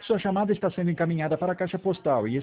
Sua chamada está sendo encaminhada para a caixa postal e